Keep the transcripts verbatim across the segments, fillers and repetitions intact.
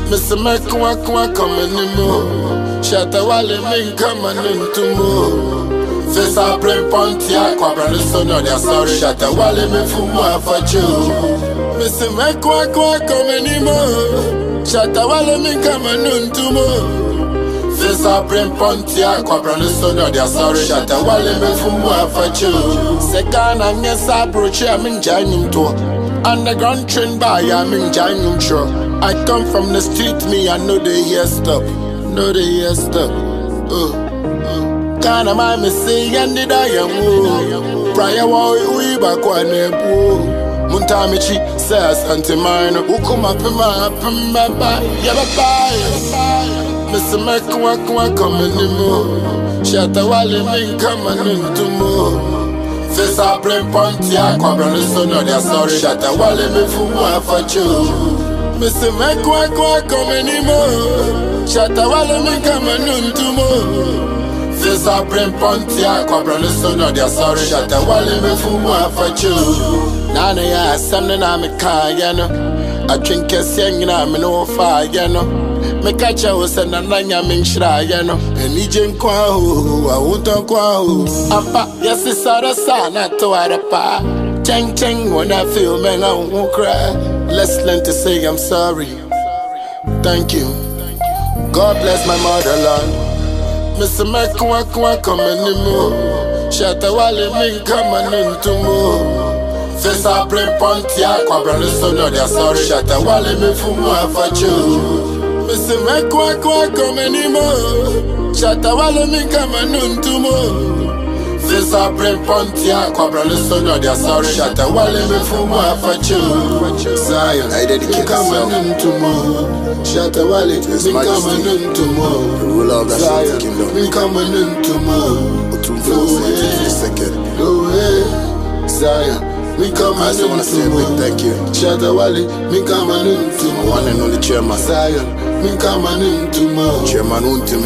Mister Mekwa kwa coming in mo. Shatta wale min coming into mo. Face a play ponty a kwa brand so no they sorry. Shatta wale min fumu a fachu. Mister Mekwa kwa coming in mo. Shatta wale min coming into mo. Face a play ponty a kwa brand so no they sorry. Shatta wale min fumu a fachu. Sekana nyesa broche a min janyum to. Underground train by I'm in Janyum sure. I come from the street, me I know the here stop, know the here stop. Uh, uh. Kana my me say and did I am prior war we back one ebu. Muntamichi says anti mine. Ukuma pima pima bye yaba bye. Mister Mekwa kwa coming in mo. Shatta wale min coming into mo. Face a play ponty a kwa brand so no they sorry. Shatta wale me fumu a fachu. Mister Mekwa kwa coming in mo. Shatta wale me coming into mo. Face a play ponty a kwa brand so no they sorry. Shatta wale me fumu a fachu. Nana ya samne na me kaya no. I drink a sing na me no fire no. Me catch a was and nanya min shraya no. And Nijen kwa ho, I won't talk kwa ho. Apa, yes, it's out of sana to Arapa. Chang chang when I feel man, I won't cry. Let's learn to say I'm sorry. Thank you. God bless my motherland. Mister Mekwa kwa coming in mo. Shatta wale min coming into mo. Face a play ponty a kwa brand so no they sorry. Shatta wale min fumu a fachu. Mister Mekwa kwa coming in mo. Shatta wale min coming into mo. Face a play ponty a kwa brand so no they sorry. Shatta wale min fumu a fachu. Zion, I dedicate coming into mo. Shatta wale min coming into mo. Rule of the Zion, kingdom. min coming into mo. No way, no way. Zion. Me come I just wanna say a big thank you. Shatta wale, me come on into My one and only chairman, Zion, me come on into mo. Chairman Untimi.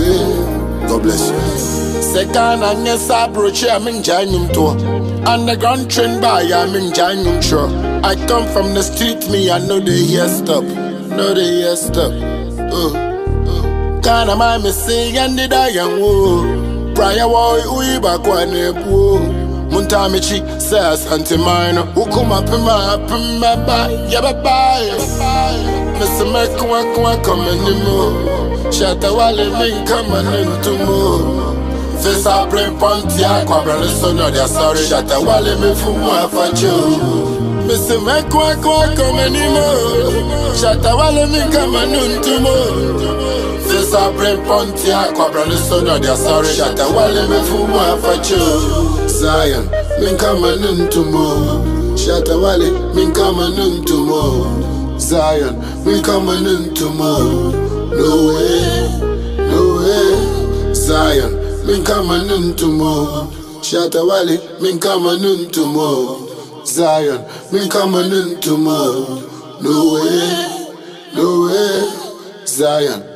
God bless you. Sekana nyesa broche I'm in Janyum to. Underground train by I'm in Janyum sure. I come from the street, me I know the here stop, know the here stop. Uh, uh. Kana my me say and did I am prior war we back one ebu. Muntamichi says anti mine. Ukuma pima pima bye yaba bye. Mister Mekwa kwa coming in mo. Shatta wale min coming into mo. Face a play ponty a kwa brand so no they sorry. Shatta wale min fumu a fachu. Mister Mekwa kwa coming in mo. Shatta wale min coming into mo. Face a play ponty a kwa brand so no they sorry. Shatta wale min fumu a fachu. Zion, min coming into mo. Shatta wale, min coming into mo. Zion, min coming into mo. No way, no way. Zion, min coming into mo. Shatta wale, min coming into mo. Zion, min coming into mo. No way, no way. Zion.